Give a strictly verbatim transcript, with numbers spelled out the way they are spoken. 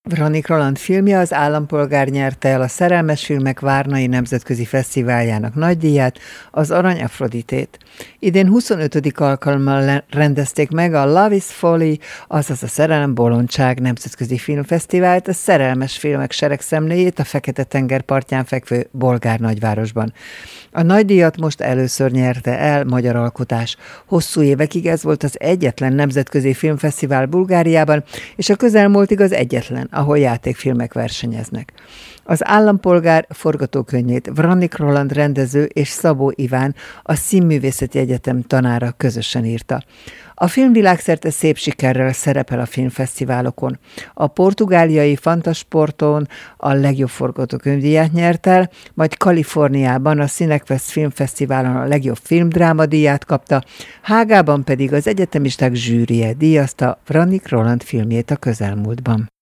Vranik Roland filmje Az állampolgár nyerte el a Szerelmes Filmek Várnai Nemzetközi Fesztiváljának nagydíját, az Arany Afroditét. Idén huszonötödik alkalommal rendezték meg a Love is Folly, azaz a Szerelem bolondság nemzetközi filmfesztivált, a szerelmes filmek seregszemléjét a Fekete-tenger partján fekvő bolgár nagyvárosban. A nagydíjat most először nyerte el magyar alkotás. Hosszú évekig ez volt az egyetlen nemzetközi filmfesztivál Bulgáriában, és a közelmúltig az egyetlen, ahol játékfilmek versenyeznek. Az állampolgár forgatókönyvét Vranik Roland rendező és Szabó Iván, a Színművészeti Egyetem tanára közösen írta. A film világszerte szép sikerrel szerepel a filmfesztiválokon. A portugáliai Fantasporton a legjobb forgatókönyvdíjat nyert el, majd Kaliforniában a Cinequest Filmfesztiválon a legjobb filmdrámadíját kapta, Hágában pedig az egyetemisták zsűrije díjazta Vranik Roland filmjét a közelmúltban.